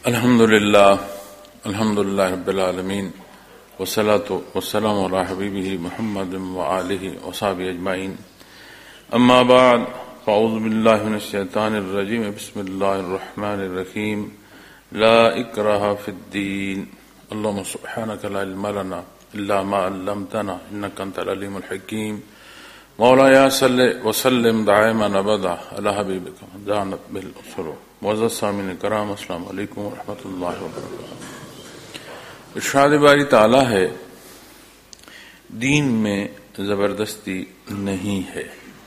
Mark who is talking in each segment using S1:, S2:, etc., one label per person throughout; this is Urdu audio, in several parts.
S1: الحمدللہ رب العالمین والصلاة والسلام علی حبیبہ محمد وآلہ وصحبہ اجمعین، اما بعد فاعوذ باللہ من الشیطان الرجیم، بسم اللہ الرحمن الرحیم، لا اکراہ فی الدین، اللہم سبحانک لا علم لنا الا ما علمتنا انک انت العلیم الحکیم، مولایا صلی وسلم دائما ابدا علی حبیبک جانت بالاسر۔ معزز سامعین کرام، السلام علیکم ورحمۃ اللہ وبرکاتہ۔ ارشاد باری تعالی ہے، دین میں زبردستی نہیں ہے۔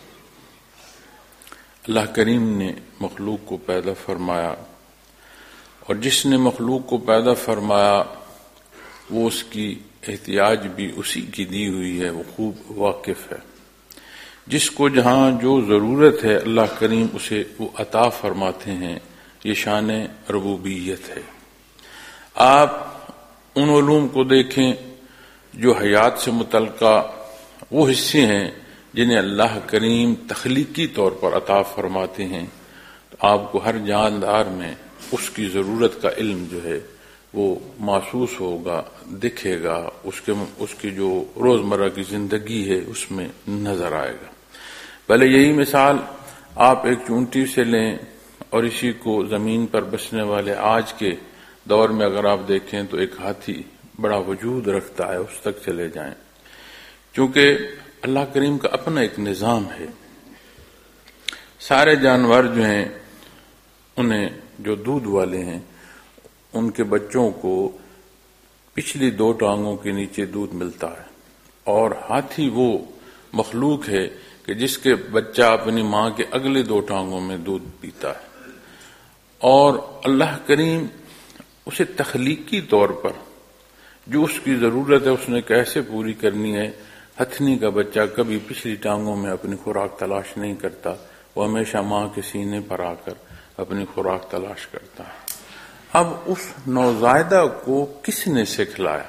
S1: اللہ کریم نے مخلوق کو پیدا فرمایا، اور جس نے مخلوق کو پیدا فرمایا وہ اس کی احتیاج بھی اسی کی دی ہوئی ہے، وہ خوب واقف ہے۔ جس کو جہاں جو ضرورت ہے اللہ کریم اسے وہ عطا فرماتے ہیں، یہ شان ربوبیت ہے۔ آپ ان علوم کو دیکھیں جو حیات سے متعلقہ وہ حصے ہیں جنہیں اللہ کریم تخلیقی طور پر عطا فرماتے ہیں، تو آپ کو ہر جاندار میں اس کی ضرورت کا علم جو ہے وہ محسوس ہوگا، دکھے گا، اس کی جو روزمرہ کی زندگی ہے اس میں نظر آئے گا۔ پہلے یہی مثال آپ ایک چونٹی سے لیں اور اسی کو زمین پر بسنے والے آج کے دور میں اگر آپ دیکھیں تو ایک ہاتھی بڑا وجود رکھتا ہے، اس تک چلے جائیں، کیونکہ اللہ کریم کا اپنا ایک نظام ہے۔ سارے جانور جو ہیں انہیں جو دودھ والے ہیں ان کے بچوں کو پچھلی دو ٹانگوں کے نیچے دودھ ملتا ہے، اور ہاتھی وہ مخلوق ہے کہ جس کے بچہ اپنی ماں کے اگلے دو ٹانگوں میں دودھ پیتا ہے، اور اللہ کریم اسے تخلیقی طور پر جو اس کی ضرورت ہے اس نے کیسے پوری کرنی ہے۔ ہتھنی کا بچہ کبھی پچھلی ٹانگوں میں اپنی خوراک تلاش نہیں کرتا، وہ ہمیشہ ماں کے سینے پر آ کر اپنی خوراک تلاش کرتا ہے۔ اب اس نوزائیدہ کو کس نے سکھلایا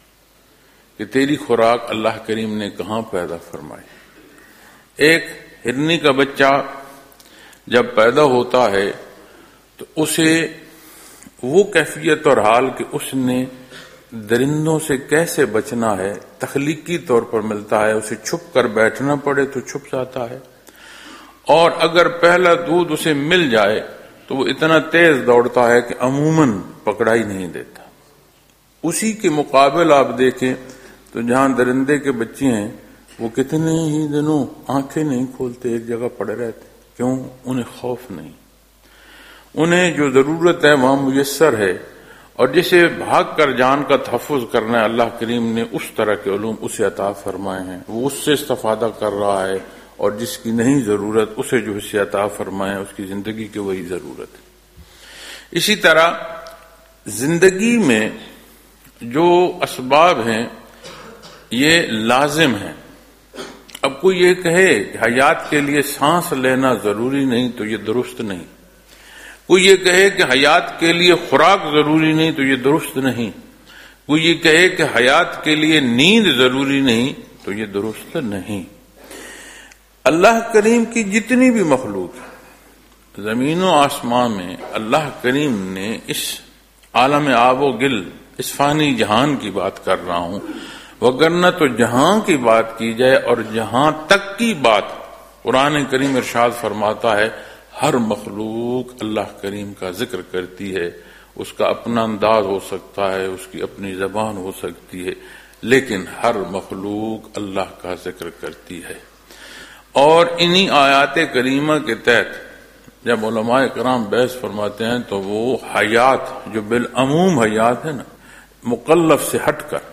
S1: کہ تیری خوراک اللہ کریم نے کہاں پیدا فرمائی؟ ایک ہرنی کا بچہ جب پیدا ہوتا ہے تو اسے وہ کیفیت اور حال کہ اس نے درندوں سے کیسے بچنا ہے تخلیقی طور پر ملتا ہے۔ اسے چھپ کر بیٹھنا پڑے تو چھپ جاتا ہے، اور اگر پہلا دودھ اسے مل جائے تو وہ اتنا تیز دوڑتا ہے کہ عموماً پکڑا ہی نہیں دیتا۔ اسی کے مقابل آپ دیکھیں تو جہاں درندے کے بچے ہیں وہ کتنے ہی دنوں آنکھیں نہیں کھولتے، ایک جگہ پڑے رہتے۔ کیوں؟ انہیں خوف نہیں، انہیں جو ضرورت ہے وہاں میسر ہے، اور جسے بھاگ کر جان کا تحفظ کرنا ہے اللہ کریم نے اس طرح کے علوم اسے عطا فرمائے ہیں، وہ اس سے استفادہ کر رہا ہے، اور جس کی نہیں ضرورت اسے جو حصے عطا فرمائے اس کی زندگی کی وہی ضرورت ہے۔ اسی طرح زندگی میں جو اسباب ہیں یہ لازم ہیں۔ اب کوئی یہ کہے کہ حیات کے لیے سانس لینا ضروری نہیں تو یہ درست نہیں، کوئی یہ کہے کہ حیات کے لیے خوراک ضروری نہیں تو یہ درست نہیں، کوئی یہ کہے کہ حیات کے لیے نیند ضروری نہیں تو یہ درست نہیں۔ اللہ کریم کی جتنی بھی مخلوق ہے زمین و آسمان میں، اللہ کریم نے اس عالم آب و گل، اس فانی جہان کی بات کر رہا ہوں، وگرنہ تو جہاں کی بات کی جائے اور جہاں تک کی بات قرآن کریم ارشاد فرماتا ہے، ہر مخلوق اللہ کریم کا ذکر کرتی ہے۔ اس کا اپنا انداز ہو سکتا ہے، اس کی اپنی زبان ہو سکتی ہے، لیکن ہر مخلوق اللہ کا ذکر کرتی ہے۔ اور انہی آیات کریمہ کے تحت جب علماء کرام بحث فرماتے ہیں تو وہ حیات جو بالعموم حیات ہے نا، مکلف سے ہٹ کر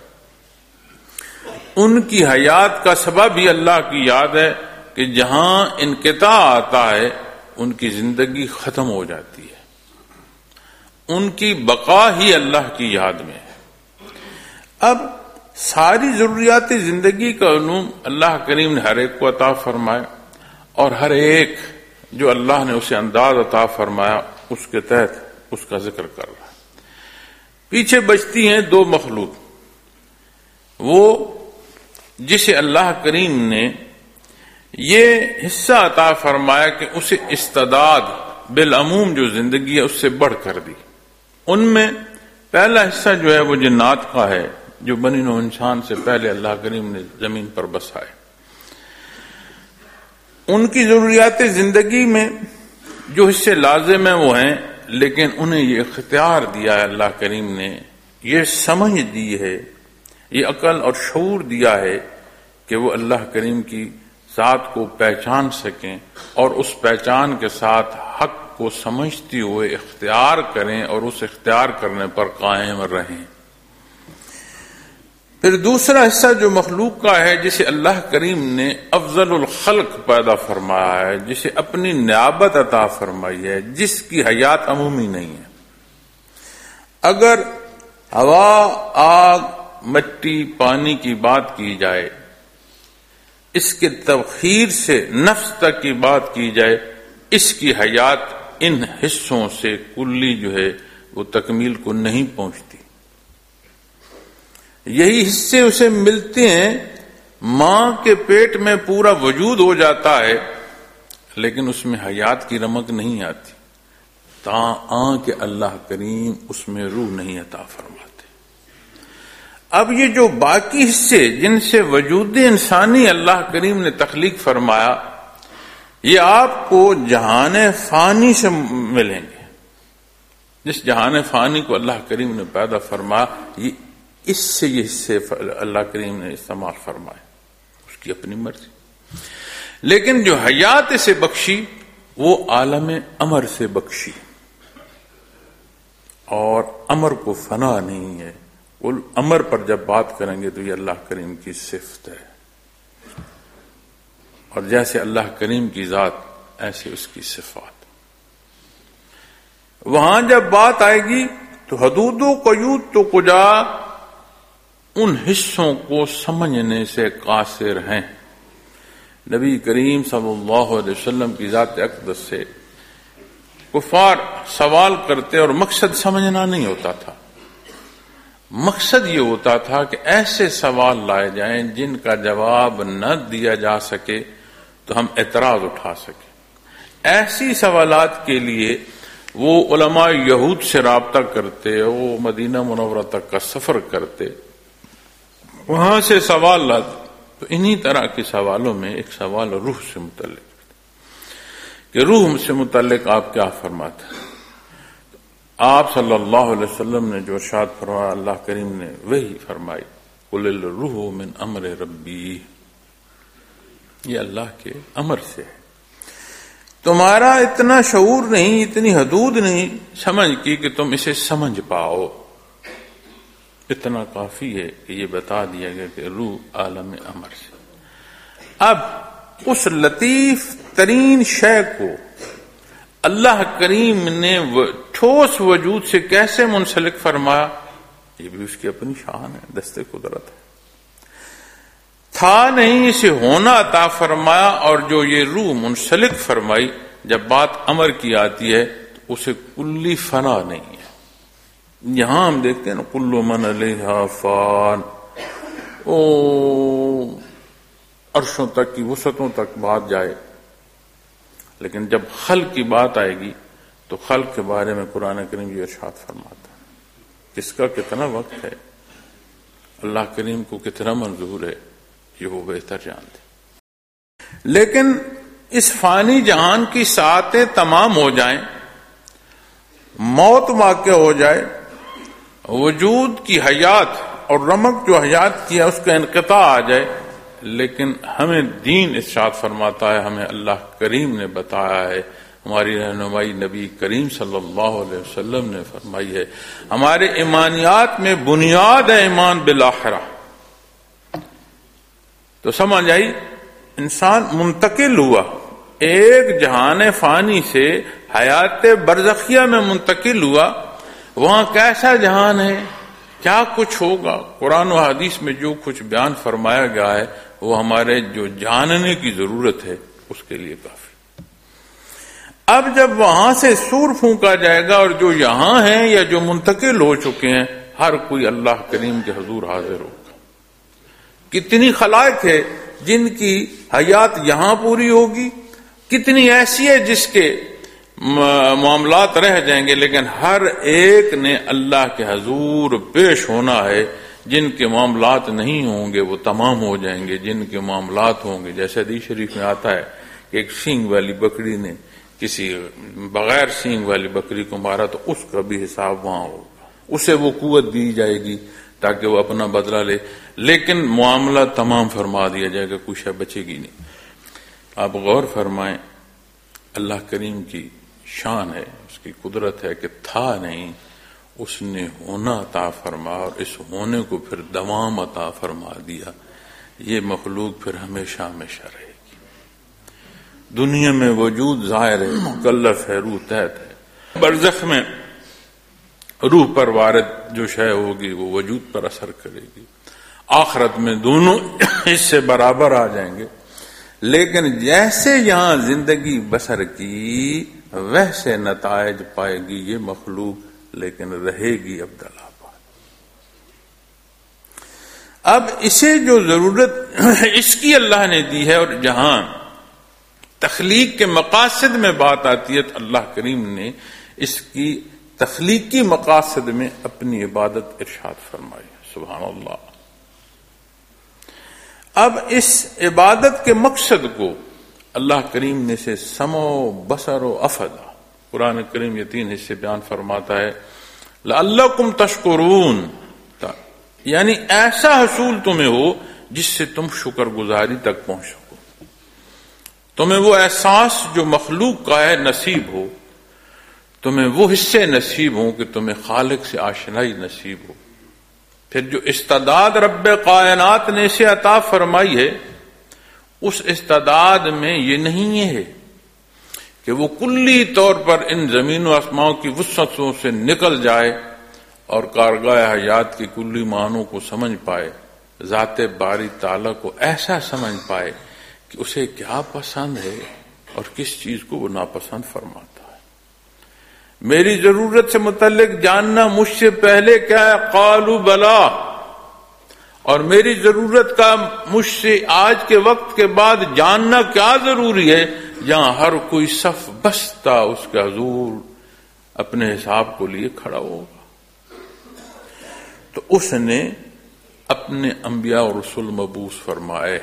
S1: ان کی حیات کا سبب ہی اللہ کی یاد ہے کہ جہاں انقطاع آتا ہے ان کی زندگی ختم ہو جاتی ہے، ان کی بقا ہی اللہ کی یاد میں ہے۔ اب ساری ضروریات زندگی کا علوم اللہ کریم نے ہر ایک کو عطا فرمایا، اور ہر ایک جو اللہ نے اسے انداز عطا فرمایا اس کے تحت اس کا ذکر کر رہا ہے۔ پیچھے بچتی ہیں دو مخلوق، وہ جسے اللہ کریم نے یہ حصہ عطا فرمایا کہ اسے استعداد بالعموم جو زندگی ہے اس سے بڑھ کر دی، ان میں پہلا حصہ جو ہے وہ جنات کا ہے، جو بنی نوع انسان سے پہلے اللہ کریم نے زمین پر بسائے۔ ان کی ضروریات زندگی میں جو حصے لازم ہیں وہ ہیں، لیکن انہیں یہ اختیار دیا ہے اللہ کریم نے، یہ سمجھ دی ہے، یہ عقل اور شعور دیا ہے کہ وہ اللہ کریم کی ذات کو پہچان سکیں اور اس پہچان کے ساتھ حق کو سمجھتے ہوئے اختیار کریں اور اس اختیار کرنے پر قائم رہیں۔ پھر دوسرا حصہ جو مخلوق کا ہے، جسے اللہ کریم نے افضل الخلق پیدا فرمایا ہے، جسے اپنی نیابت عطا فرمائی ہے، جس کی حیات عمومی نہیں ہے۔ اگر ہوا، آگ، مٹی، پانی کی بات کی جائے، اس کے تبخیر سے نفس تک کی بات کی جائے، اس کی حیات ان حصوں سے کلی جو ہے وہ تکمیل کو نہیں پہنچتی۔ یہی حصے اسے ملتے ہیں، ماں کے پیٹ میں پورا وجود ہو جاتا ہے، لیکن اس میں حیات کی رمق نہیں آتی، تاں کہ اللہ کریم اس میں روح نہیں عطا فرماتے۔ اب یہ جو باقی حصے جن سے وجود انسانی اللہ کریم نے تخلیق فرمایا، یہ آپ کو جہان فانی سے ملیں گے۔ جس جہان فانی کو اللہ کریم نے پیدا فرمایا، اس سے یہ حصے اللہ کریم نے استعمال فرمائے، اس کی اپنی مرضی۔ لیکن جو حیات سے بخشی وہ عالم امر سے بخشی، اور امر کو فنا نہیں ہے۔ وہ امر پر جب بات کریں گے تو یہ اللہ کریم کی صفت ہے، اور جیسے اللہ کریم کی ذات ایسے اس کی صفات۔ وہاں جب بات آئے گی تو حدود و قیود تو کجا ان حصوں کو سمجھنے سے قاصر ہیں۔ نبی کریم صلی اللہ علیہ وسلم کی ذات اقدس سے کفار سوال کرتے اور مقصد سمجھنا نہیں ہوتا تھا، مقصد یہ ہوتا تھا کہ ایسے سوال لائے جائیں جن کا جواب نہ دیا جا سکے تو ہم اعتراض اٹھا سکیں۔ ایسی سوالات کے لیے وہ علماء یہود سے رابطہ کرتے، وہ مدینہ منورہ تک کا سفر کرتے، وہاں سے سوال لاتے۔ تو انہی طرح کے سوالوں میں ایک سوال روح سے متعلق کہ روح سے متعلق آپ کیا فرماتے ہیں؟ آپ صلی اللہ علیہ وسلم نے جو ارشاد فرمایا، اللہ کریم نے وہی فرمائی، قل الروح من امر ربی، یہ اللہ کے امر سے ہے۔ تمہارا اتنا شعور نہیں، اتنی حدود نہیں سمجھ کی کہ تم اسے سمجھ پاؤ، اتنا کافی ہے کہ یہ بتا دیا گیا کہ روح عالم امر سے۔ اب اس لطیف ترین شے کو اللہ کریم نے ٹھوس وجود سے کیسے منسلک فرمایا، یہ بھی اس کی اپنی شان ہے، دست قدرت ہے۔ تھا نہیں، اسے ہونا عطا فرمایا، اور جو یہ روح منسلک فرمائی، جب بات امر کی آتی ہے تو اسے کلی فنا نہیں ہے۔ یہاں ہم دیکھتے ہیں نا، کل من علیہا فان، عرشوں تک کی وسعتوں تک بات جائے، لیکن جب خلق کی بات آئے گی تو خلق کے بارے میں قرآن کریم یہ ارشاد فرماتا ہے۔ کس کا کتنا وقت ہے، اللہ کریم کو کتنا منظور ہے، یہ وہ بہتر جانتے۔ لیکن اس فانی جہان کی ساعتیں تمام ہو جائیں، موت واقع ہو جائے، وجود کی حیات اور رمق جو حیات کی ہے اس کا انقطاع آ جائے، لیکن ہمیں دین ارشاد فرماتا ہے، ہمیں اللہ کریم نے بتایا ہے، ہماری رہنمائی نبی کریم صلی اللہ علیہ وسلم نے فرمائی ہے، ہمارے ایمانیات میں بنیاد ہے ایمان بالآخرہ۔ تو سمجھ آئی، انسان منتقل ہوا ایک جہان فانی سے حیات برزخیہ میں منتقل ہوا۔ وہاں کیسا جہان ہے، کیا کچھ ہوگا، قرآن و حدیث میں جو کچھ بیان فرمایا گیا ہے وہ ہمارے جو جاننے کی ضرورت ہے اس کے لیے کافی۔ اب جب وہاں سے سور پھونکا جائے گا اور جو یہاں ہیں یا جو منتقل ہو چکے ہیں، ہر کوئی اللہ کریم کے حضور حاضر ہوگا۔ کتنی خلائق ہے جن کی حیات یہاں پوری ہوگی، کتنی ایسی ہے جس کے معاملات رہ جائیں گے، لیکن ہر ایک نے اللہ کے حضور پیش ہونا ہے۔ جن کے معاملات نہیں ہوں گے وہ تمام ہو جائیں گے، جن کے معاملات ہوں گے، جیسے حدیث شریف میں آتا ہے کہ ایک سینگ والی بکری نے کسی بغیر سینگ والی بکری کو مارا تو اس کا بھی حساب وہاں ہوگا، اسے وہ قوت دی جائے گی تاکہ وہ اپنا بدلہ لے، لیکن معاملہ تمام فرما دیا جائے گا، کوئی شے بچے گی نہیں۔ آپ غور فرمائیں، اللہ کریم کی شان ہے، اس کی قدرت ہے کہ تھا نہیں، اس نے ہونا عطا فرما اور اس ہونے کو پھر دوام عطا فرما دیا۔ یہ مخلوق پھر ہمیشہ ہمیشہ رہے گی۔ دنیا میں وجود ظاہر ہے، مکلف ہے، روح تحت ہے، برزخ میں روح پر وارد جو شے ہوگی وہ وجود پر اثر کرے گی، آخرت میں دونوں حصے برابر آ جائیں گے، لیکن جیسے یہاں زندگی بسر کی ویسے نتائج پائے گی یہ مخلوق، لیکن رہے گی عبدالآباد۔ اب اسے جو ضرورت اس کی اللہ نے دی ہے، اور جہاں تخلیق کے مقاصد میں بات آتی ہے تو اللہ کریم نے اس کی تخلیقی مقاصد میں اپنی عبادت ارشاد فرمائی، سبحان اللہ۔ اب اس عبادت کے مقصد کو اللہ کریم نے سے سمع و بصر و افدا، قرآن کریم یہ 3 حصے بیان فرماتا ہے، لعلکم تشکرون، یعنی ایسا حصول تمہیں ہو جس سے تم شکر گزاری تک پہنچ سکو، تمہیں وہ احساس جو مخلوق کا ہے نصیب ہو، تمہیں وہ حصے نصیب ہوں کہ تمہیں خالق سے آشنائی نصیب ہو۔ پھر جو استعداد رب کائنات نے اسے عطا فرمائی ہے، اس استعداد میں یہ نہیں ہے کہ وہ کلی طور پر ان زمین و آسماؤں کی وسعتوں سے نکل جائے اور کارگاہ حیات کی کلی معنوں کو سمجھ پائے، ذات باری تعالیٰ کو ایسا سمجھ پائے کہ اسے کیا پسند ہے اور کس چیز کو وہ ناپسند فرماتا ہے۔ میری ضرورت سے متعلق جاننا مجھ سے پہلے کیا ہے، قالوا بلا، اور میری ضرورت کا مجھ سے آج کے وقت کے بعد جاننا کیا ضروری ہے، جہاں ہر کوئی صف بستہ اس کے حضور اپنے حساب کو لیے کھڑا ہوگا۔ تو اس نے اپنے انبیاء اور رسول مبعوث فرمائے،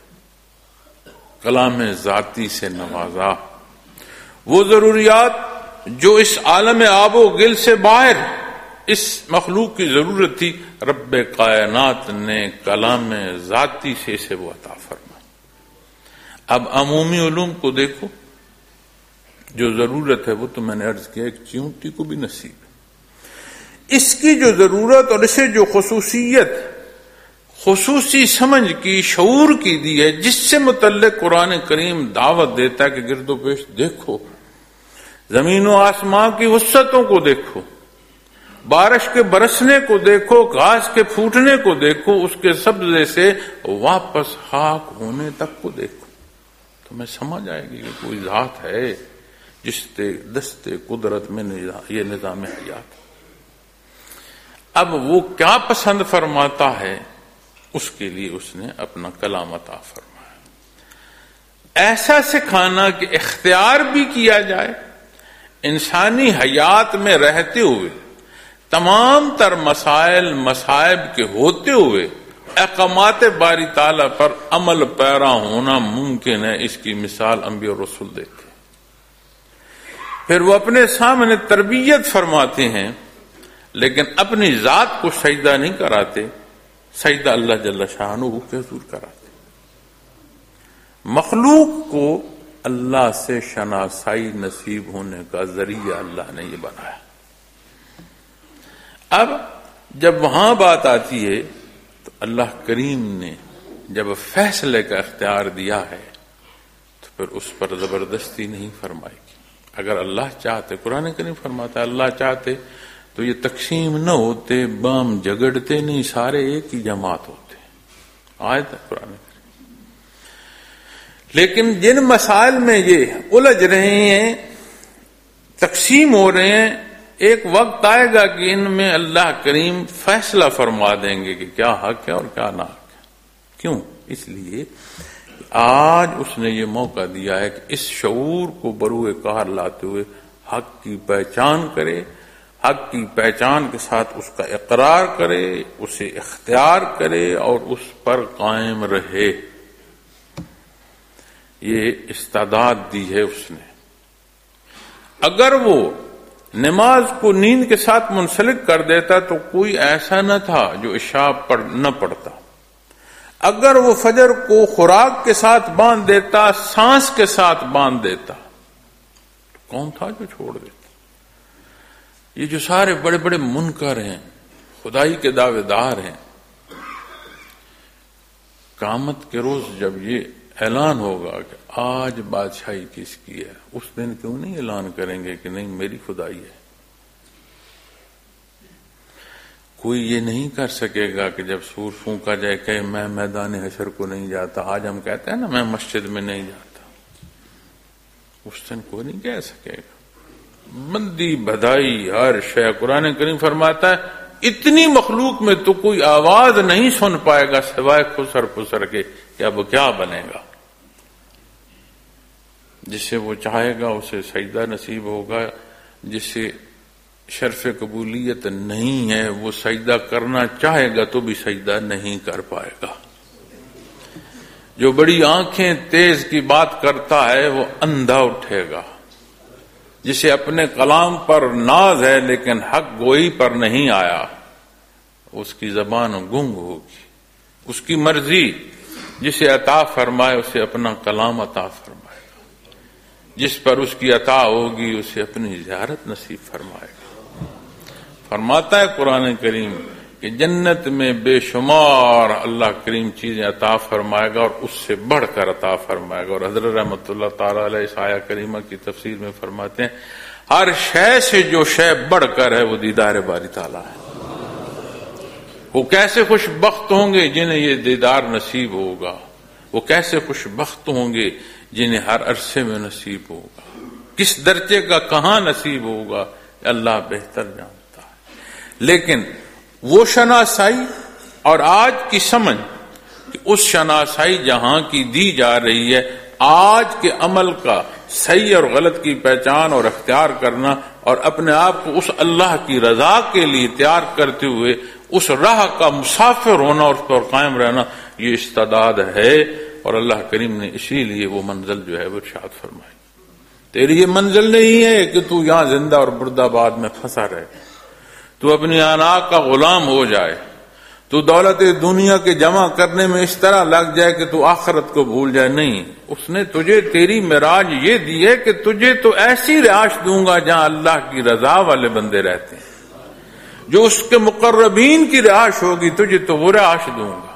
S1: کلام ذاتی سے نوازا، وہ ضروریات جو اس عالم آب و گل سے باہر اس مخلوق کی ضرورت تھی، رب کائنات نے کلام ذاتی سے اسے وہ عطا فرمایا۔ اب عمومی علوم کو دیکھو، جو ضرورت ہے وہ تو میں نے عرض کیا ایک چیونٹی کو بھی نصیب ہے، اس کی جو ضرورت اور اسے جو خصوصیت، خصوصی سمجھ کی، شعور کی دی ہے، جس سے متعلق قرآن کریم دعوت دیتا ہے کہ گرد و پیش دیکھو، زمین و آسمان کی وسعتوں کو دیکھو، بارش کے برسنے کو دیکھو، گھاس کے پھوٹنے کو دیکھو، اس کے سبزے سے واپس خاک ہونے تک کو دیکھو، تو میں سمجھ آئے گی کہ کوئی ذات ہے جس کے دستے قدرت میں یہ نظام حیات۔ اب وہ کیا پسند فرماتا ہے، اس کے لیے اس نے اپنا کلام عطا فرمایا، ایسا سکھانا کہ اختیار بھی کیا جائے، انسانی حیات میں رہتے ہوئے تمام تر مسائل مصائب کے ہوتے ہوئے احکامات باری تعالیٰ پر عمل پیرا ہونا ممکن ہے۔ اس کی مثال انبیاء اور رسول دیتے ہیں۔ پھر وہ اپنے سامنے تربیت فرماتے ہیں، لیکن اپنی ذات کو سجدہ نہیں کراتے، سجدہ اللہ جل شانہ کے حضور کراتے۔ مخلوق کو اللہ سے شناسائی نصیب ہونے کا ذریعہ اللہ نے یہ بنایا۔ اب جب وہاں بات آتی ہے تو اللہ کریم نے جب فیصلے کا اختیار دیا ہے تو پھر اس پر زبردستی نہیں فرمائے گی۔ اگر اللہ چاہتے، قرآن کریم فرماتا ہے اللہ چاہتے تو یہ تقسیم نہ ہوتے، بام جگڑتے نہیں، سارے ایک ہی جماعت ہوتے۔ آیت ہے قرآن کریم۔ لیکن جن مسائل میں یہ الجھ رہے ہیں، تقسیم ہو رہے ہیں، ایک وقت آئے گا کہ ان میں اللہ کریم فیصلہ فرما دیں گے کہ کیا حق ہے اور کیا نہ حق ہے۔ کیوں؟ اس لیے آج اس نے یہ موقع دیا ہے کہ اس شعور کو بروئے کار لاتے ہوئے حق کی پہچان کرے، حق کی پہچان کے ساتھ اس کا اقرار کرے، اسے اختیار کرے اور اس پر قائم رہے۔ یہ استعداد دی ہے اس نے۔ اگر وہ نماز کو نیند کے ساتھ منسلک کر دیتا تو کوئی ایسا نہ تھا جو عشاء نہ پڑھتا۔ اگر وہ فجر کو خوراک کے ساتھ باندھ دیتا، سانس کے ساتھ باندھ دیتا، تو کون تھا جو چھوڑ دیتا؟ یہ جو سارے بڑے بڑے منکر ہیں، خدائی کے دعوے دار ہیں، قیامت کے روز جب یہ اعلان ہوگا کہ آج بادشاہی کس کی ہے، اس دن کیوں نہیں اعلان کریں گے کہ نہیں میری خدائی ہے؟ کوئی یہ نہیں کر سکے گا کہ جب سور پھونکا جائے کہ میں میدان حشر کو نہیں جاتا۔ آج ہم کہتے ہیں نا میں مسجد میں نہیں جاتا، اس دن کوئی نہیں کہہ سکے گا۔ بندی بدائی ہر شے، قرآن کریم فرماتا ہے اتنی مخلوق میں تو کوئی آواز نہیں سن پائے گا سوائے خسر پسر کے کہ اب کیا بنے گا۔ جسے وہ چاہے گا اسے سجدہ نصیب ہوگا، جسے شرف قبولیت نہیں ہے وہ سجدہ کرنا چاہے گا تو بھی سجدہ نہیں کر پائے گا۔ جو بڑی آنکھیں تیز کی بات کرتا ہے وہ اندھا اٹھے گا۔ جسے اپنے کلام پر ناز ہے لیکن حق گوئی پر نہیں آیا، اس کی زبان گنگ ہوگی۔ اس کی مرضی جسے عطا فرمائے اسے اپنا کلام عطا فرمائے گا، جس پر اس کی عطا ہوگی اسے اپنی زیارت نصیب فرمائے گا۔ فرماتا ہے قرآن کریم کہ جنت میں بے شمار اللہ کریم چیزیں عطا فرمائے گا اور اس سے بڑھ کر عطا فرمائے گا۔ اور حضرت رحمۃ اللہ تعالی علیہ اس آیہ کریمہ کی تفسیر میں فرماتے ہیں ہر شے سے جو شے بڑھ کر ہے وہ دیدار باری تعالیٰ ہے۔ وہ کیسے خوش بخت ہوں گے جنہیں یہ دیدار نصیب ہوگا، وہ کیسے خوش بخت ہوں گے جنہیں ہر عرصے میں نصیب ہوگا، کس درجے کا کہاں نصیب ہوگا اللہ بہتر جانتا ہے۔ لیکن وہ شناسائی اور آج کی سمجھ کہ اس شناسائی جہاں کی دی جا رہی ہے، آج کے عمل کا صحیح اور غلط کی پہچان اور اختیار کرنا اور اپنے آپ کو اس اللہ کی رضا کے لیے تیار کرتے ہوئے اس راہ کا مسافر ہونا اور اس پر قائم رہنا، یہ استعداد ہے۔ اور اللہ کریم نے اسی لیے وہ منزل جو ہے وہ ارشاد فرمائی، تیری یہ منزل نہیں ہے کہ تو یہاں زندہ اور مردہ آباد میں پھنسا رہے، تو اپنی آنا کا غلام ہو جائے، تو دولت دنیا کے جمع کرنے میں اس طرح لگ جائے کہ تو آخرت کو بھول جائے۔ نہیں، اس نے تجھے تیری معراج یہ دی ہے کہ تجھے تو ایسی رہائش دوں گا جہاں اللہ کی رضا والے بندے رہتے ہیں، جو اس کے مقربین کی رہائش ہوگی تجھے تو وہ رہائش دوں گا۔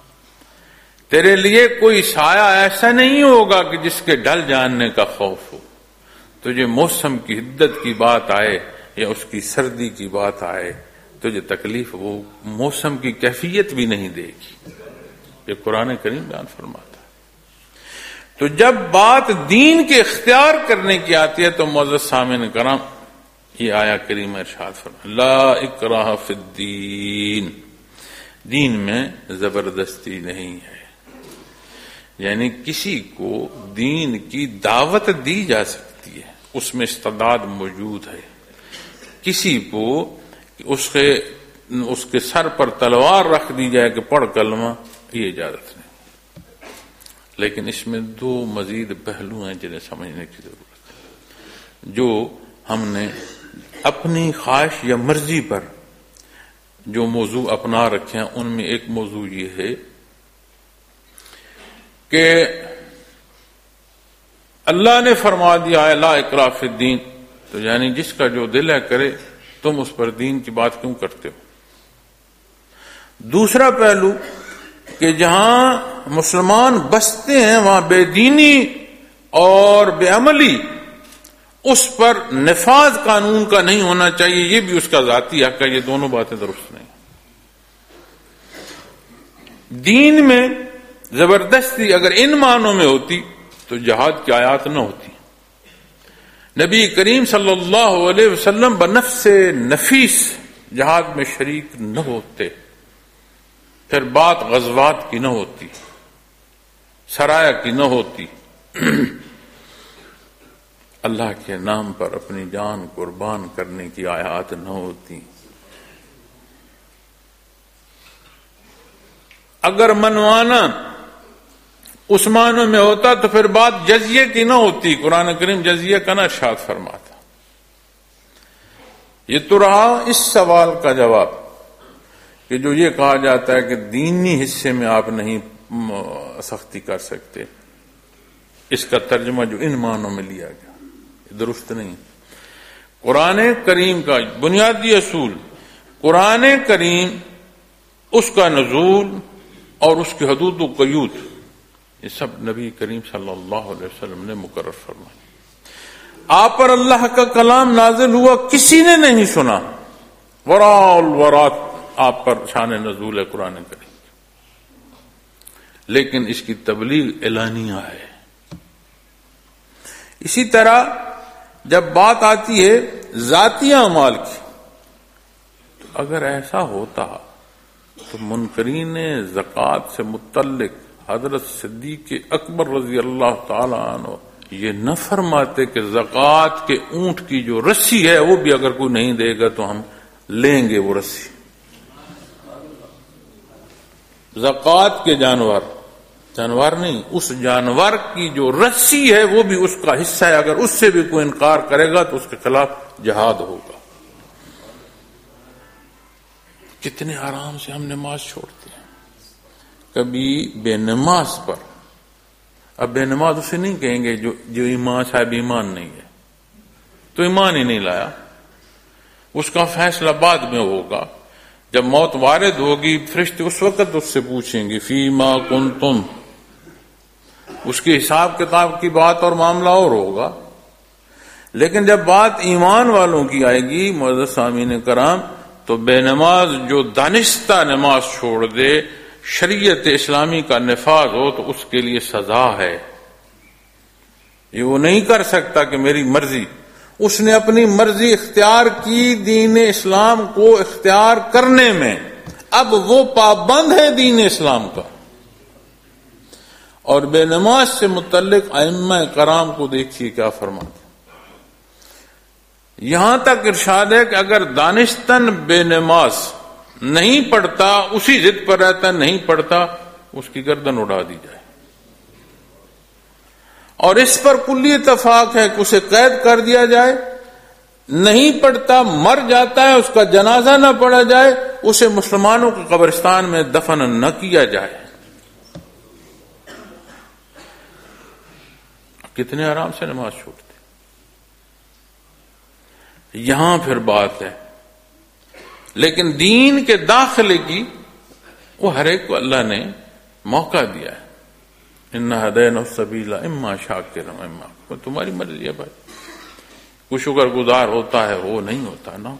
S1: تیرے لیے کوئی سایہ ایسا نہیں ہوگا کہ جس کے ڈل جاننے کا خوف ہو، تجھے موسم کی حدت کی بات آئے یا اس کی سردی کی بات آئے، تجھے تکلیف وہ موسم کی کیفیت بھی نہیں دے گی۔ یہ قرآن کریم بیان فرماتا ہے۔ تو جب بات دین کے اختیار کرنے کی آتی ہے تو معزز سامعین کرام یہ آیا کریم ارشاد فرمایا لا اکراہ فی الدین، دین میں زبردستی نہیں ہے، یعنی کسی کو دین کی دعوت دی جا سکتی ہے، اس میں استعداد موجود ہے۔ کسی کو اس کے سر پر تلوار رکھ دی جائے کہ پڑھ کلمہ، یہ اجازت نہیں۔ لیکن اس میں دو مزید پہلو ہیں جنہیں سمجھنے کی ضرورت ہے، جو ہم نے اپنی خواہش یا مرضی پر جو موضوع اپنا رکھے ہیں ان میں ایک موضوع یہ ہے کہ اللہ نے فرما دیا ہے لا اکراہ فی الدین، تو یعنی جس کا جو دل ہے کرے، تم اس پر دین کی بات کیوں کرتے ہو؟ دوسرا پہلو کہ جہاں مسلمان بستے ہیں وہاں بے دینی اور بے عملی اس پر نفاذ قانون کا نہیں ہونا چاہیے، یہ بھی اس کا ذاتی حق ہے۔ یہ دونوں باتیں درست نہیں۔ دین میں زبردستی اگر ان معنوں میں ہوتی تو جہاد کی آیات نہ ہوتی، نبی کریم صلی اللہ علیہ وسلم بنفس نفیس جہاد میں شریک نہ ہوتے، پھر بات غزوات کی نہ ہوتی۔ سرایہ کی نہ ہوتی، اللہ کے نام پر اپنی جان قربان کرنے کی آیات نہ ہوتی۔ اگر منوانا اس معنی میں ہوتا تو پھر بات جزیے کی نہ ہوتی، قرآن کریم جزیے کا نہ ارشاد فرماتا۔ یہ تو رہا اس سوال کا جواب کہ جو یہ کہا جاتا ہے کہ دینی حصے میں آپ نہیں سختی کر سکتے، اس کا ترجمہ جو ان معنوں میں لیا گیا یہ درست نہیں۔ قرآن کریم کا بنیادی اصول، قرآن کریم، اس کا نزول اور اس کی حدود و قیود، یہ سب نبی کریم صلی اللہ علیہ وسلم نے مقرر فرمایا۔ آپ پر اللہ کا کلام نازل ہوا، کسی نے نہیں سنا، وراء الورات آپ پر شان نزول ہے قرآن کریم، لیکن اس کی تبلیغ اعلانیہ ہے۔ اسی طرح جب بات آتی ہے ذاتی اعمال کی، تو اگر ایسا ہوتا تو منکرین زکوٰۃ سے متعلق حضرت صدیق اکبر رضی اللہ تعالی عنہ یہ نہ فرماتے کہ زکوٰۃ کے اونٹ کی جو رسی ہے وہ بھی اگر کوئی نہیں دے گا تو ہم لیں گے وہ رسی۔ زکوٰۃ کے جانور نہیں، اس جانور کی جو رسی ہے وہ بھی اس کا حصہ ہے، اگر اس سے بھی کوئی انکار کرے گا تو اس کے خلاف جہاد ہوگا۔ کتنے آرام سے ہم نماز چھوڑتے ہیں، کبھی بے نماز پر۔ اب بے نماز اسے نہیں کہیں گے جو ایمان صاحب ایمان نہیں ہے، تو ایمان ہی نہیں لایا، اس کا فیصلہ بعد میں ہوگا۔ جب موت وارد ہوگی فرشتے اس وقت اس سے پوچھیں گے فیما کنتم، اس کے حساب کتاب کی بات اور معاملہ اور ہوگا۔ لیکن جب بات ایمان والوں کی آئے گی معزز سامعین کرام، تو بے نماز جو دانستہ نماز چھوڑ دے، شریعت اسلامی کا نفاذ ہو تو اس کے لیے سزا ہے۔ یہ وہ نہیں کر سکتا کہ میری مرضی، اس نے اپنی مرضی اختیار کی دین اسلام کو اختیار کرنے میں، اب وہ پابند ہے دین اسلام کا۔ اور بے نماز سے متعلق ائمہ کرام کو دیکھیے کیا فرماتے، یہاں تک ارشاد ہے کہ اگر دانستن بے نماز نہیں پڑھتا، اسی ضد پر رہتا نہیں پڑھتا، اس کی گردن اڑا دی جائے۔ اور اس پر کلی اتفاق ہے کہ اسے قید کر دیا جائے، نہیں پڑھتا مر جاتا ہے، اس کا جنازہ نہ پڑھا جائے، اسے مسلمانوں کے قبرستان میں دفن نہ کیا جائے۔ کتنے آرام سے نماز چھوڑتے۔ یہاں پھر بات ہے، لیکن دین کے داخلے کی وہ ہر ایک کو اللہ نے موقع دیا ہے۔ اِنَّا هَدَيْنَا السَّبِيلَ اِمَّا شَاكِرًا وَإِمَّا كَفُورًا، تمہاری مرضی ہے بھائی، کوئی شکر گزار ہوتا ہے وہ نہیں ہوتا نا۔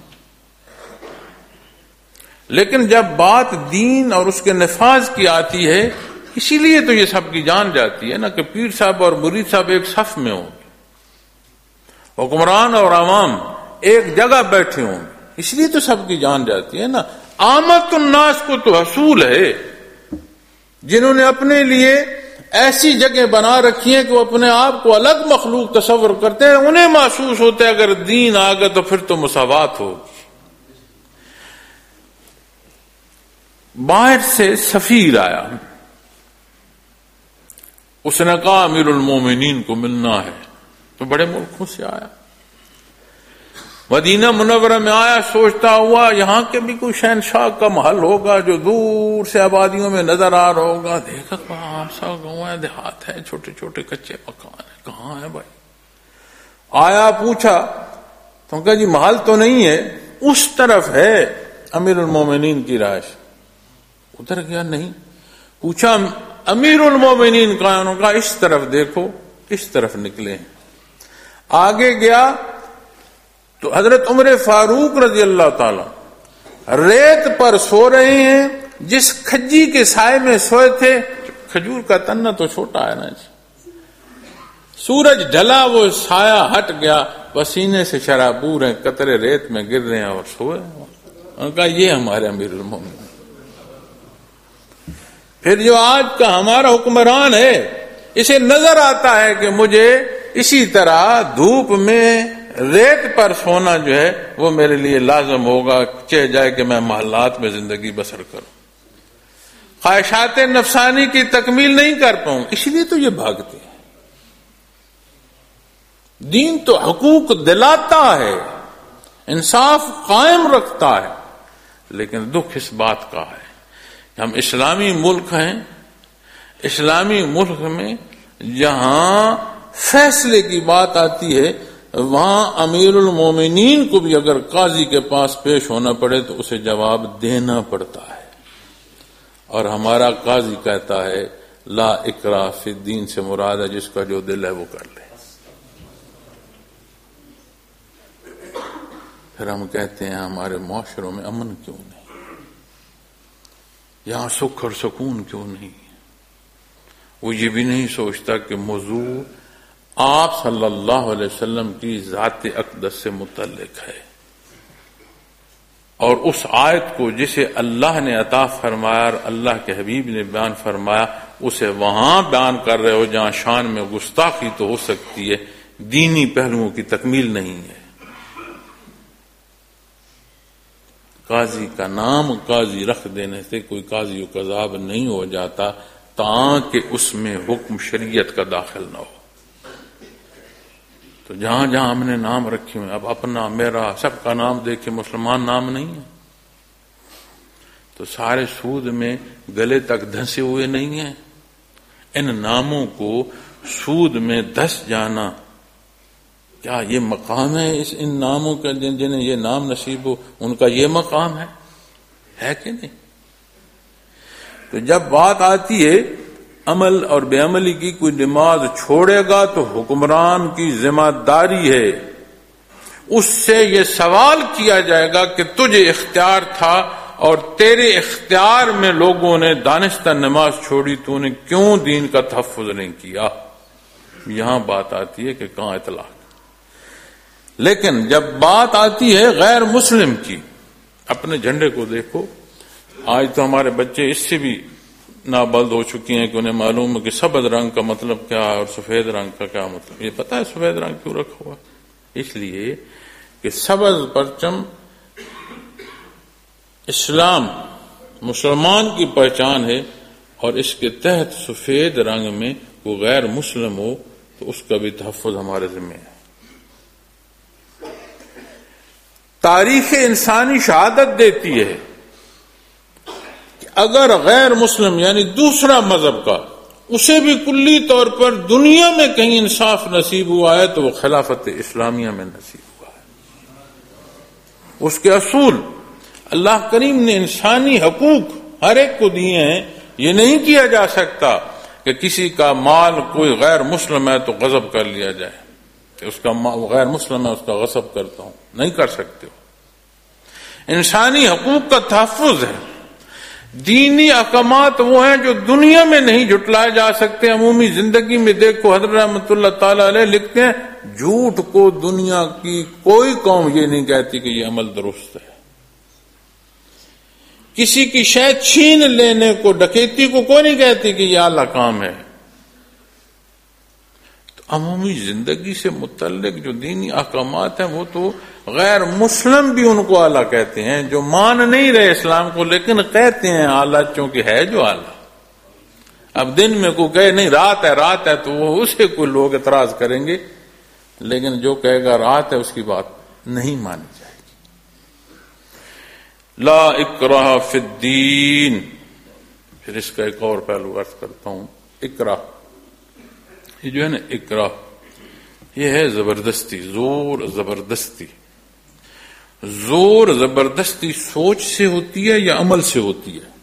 S1: لیکن جب بات دین اور اس کے نفاذ کی آتی ہے، اسی لیے تو یہ سب کی جان جاتی ہے نا کہ پیر صاحب اور مرید صاحب ایک صف میں ہوں گے، حکمران اور عوام ایک جگہ بیٹھے ہوں گے، اس لیے تو سب کی جان جاتی ہے نا۔ عامت الناس کو تو حصول ہے، جنہوں نے اپنے لیے ایسی جگہ بنا رکھی ہیں کہ وہ اپنے آپ کو الگ مخلوق تصور کرتے ہیں، انہیں محسوس ہوتا ہے اگر دین آ گیا تو پھر تو مساوات ہوگی۔ باہر سے سفیر آیا، اس نے کہا امیر المومنین کو ملنا ہے، تو بڑے ملکوں سے آیا، مدینہ منورہ میں آیا، سوچتا ہوا یہاں کے بھی کوئی شہنشاہ کا محل ہوگا جو دور سے آبادیوں میں نظر آ رہا ہوگا۔ دیکھا عام سا گاؤں ہے، دیہات ہے، چھوٹے چھوٹے کچے مکان ہیں، کہاں ہے بھائی؟ آیا پوچھا تو کہا جی محل تو نہیں ہے، اس طرف ہے امیر المومنین کی رہائش۔ ادھر گیا نہیں، پوچھا امیر المومنین کا، انہوں نے کہا اس طرف دیکھو، اس طرف نکلے۔ آگے گیا تو حضرت عمر فاروق رضی اللہ تعالی ریت پر سو رہے ہیں، جس کھجی کے سائے میں سوئے تھے، کھجور کا تنہ تو چھوٹا ہے نا جی، سورج ڈھلا وہ سایہ ہٹ گیا، پسینے سے شرابور ہیں، قطرے ریت میں گر رہے ہیں اور سوئے۔ انہوں نے کہا یہ ہمارے امیر المومنین۔ پھر جو آج کا ہمارا حکمران ہے اسے نظر آتا ہے کہ مجھے اسی طرح دھوپ میں ریت پر سونا جو ہے وہ میرے لیے لازم ہوگا، چاہے جائے کہ میں محلات میں زندگی بسر کروں، خواہشات نفسانی کی تکمیل نہیں کر پاؤں، اس لیے تو یہ بھاگتے ہیں۔ دین تو حقوق دلاتا ہے، انصاف قائم رکھتا ہے، لیکن دکھ اس بات کا ہے کہ ہم اسلامی ملک ہیں، اسلامی ملک میں جہاں فیصلے کی بات آتی ہے وہاں امیر المومنین کو بھی اگر قاضی کے پاس پیش ہونا پڑے تو اسے جواب دینا پڑتا ہے، اور ہمارا قاضی کہتا ہے لا اکراہ فی الدین سے مراد ہے جس کا جو دل ہے وہ کر لے۔ پھر ہم کہتے ہیں ہمارے معاشروں میں امن کیوں نہیں، یہاں سکھ اور سکون کیوں نہیں؟ وہ یہ بھی نہیں سوچتا کہ موضوع آپ صلی اللہ علیہ وسلم کی ذات اقدس سے متعلق ہے، اور اس آیت کو جسے اللہ نے عطا فرمایا اور اللہ کے حبیب نے بیان فرمایا اسے وہاں بیان کر رہے ہو جہاں شان میں گستاخی تو ہو سکتی ہے، دینی پہلوؤں کی تکمیل نہیں ہے۔ قاضی کا نام قاضی رکھ دینے سے کوئی قاضی و قضاب نہیں ہو جاتا تاکہ اس میں حکم شریعت کا داخل نہ ہو۔ تو جہاں جہاں ہم نے نام رکھے ہوئے، اب اپنا میرا سب کا نام دیکھے مسلمان نام نہیں ہے، تو سارے سود میں گلے تک دھنسے ہوئے نہیں ہیں۔ ان ناموں کو سود میں دھس جانا کیا یہ مقام ہے ان ناموں کا؟ جنہیں یہ نام نصیب ہو ان کا یہ مقام ہے کہ نہیں؟ تو جب بات آتی ہے عمل اور بے عملی کی، کوئی نماز چھوڑے گا تو حکمران کی ذمہ داری ہے، اس سے یہ سوال کیا جائے گا کہ تجھے اختیار تھا اور تیرے اختیار میں لوگوں نے دانستہ نماز چھوڑی، تو نے کیوں دین کا تحفظ نہیں کیا؟ یہاں بات آتی ہے کہ کہاں اطلاق۔ لیکن جب بات آتی ہے غیر مسلم کی، اپنے جھنڈے کو دیکھو، آج تو ہمارے بچے اس سے بھی نابلد ہو چکی ہیں کہ انہیں معلوم ہے کہ سبز رنگ کا مطلب کیا ہے اور سفید رنگ کا کیا مطلب۔ یہ پتہ ہے سفید رنگ کیوں رکھا ہوا؟ اس لیے کہ سبز پرچم اسلام مسلمان کی پہچان ہے، اور اس کے تحت سفید رنگ میں وہ غیر مسلم ہو تو اس کا بھی تحفظ ہمارے ذمہ ہے۔ تاریخ انسانی شہادت دیتی ہے کہ اگر غیر مسلم یعنی دوسرا مذہب کا اسے بھی کلی طور پر دنیا میں کہیں انصاف نصیب ہوا ہے تو وہ خلافت اسلامیہ میں نصیب ہوا ہے۔ اس کے اصول اللہ کریم نے انسانی حقوق ہر ایک کو دیے ہیں۔ یہ نہیں کیا جا سکتا کہ کسی کا مال کوئی غیر مسلم ہے تو غصب کر لیا جائے کہ اس کا غیر مسلم ہے اس کا غصب کرتا ہوں، نہیں کر سکتے ہو۔ انسانی حقوق کا تحفظ ہے۔ دینی احکامات وہ ہیں جو دنیا میں نہیں جھٹلائے جا سکتے۔ عمومی زندگی میں دیکھو حضرت رحمۃ اللہ تعالی علیہ لکھتے ہیں جھوٹ کو دنیا کی کوئی قوم یہ نہیں کہتی کہ یہ عمل درست ہے۔ کسی کی شے چھین لینے کو، ڈکیتی کو کوئی نہیں کہتی کہ یہ اعلیٰ کام ہے۔ تو عمومی زندگی سے متعلق جو دینی احکامات ہیں وہ تو غیر مسلم بھی ان کو اعلیٰ کہتے ہیں، جو مان نہیں رہے اسلام کو لیکن کہتے ہیں اعلیٰ، چونکہ ہے جو اعلیٰ۔ اب دن میں کوئی کہے نہیں رات ہے تو وہ اسے کوئی لوگ اعتراض کریں گے، لیکن جو کہے گا رات ہے اس کی بات نہیں مانی جائے گی۔ لا اکراہ فی الدین۔ پھر اس کا ایک اور پہلو عرض کرتا ہوں، اکراہ یہ جو ہے نا، اکراہ یہ ہے زبردستی، زور زبردستی۔ زور زبردستی سوچ سے ہوتی ہے یا عمل سے ہوتی ہے؟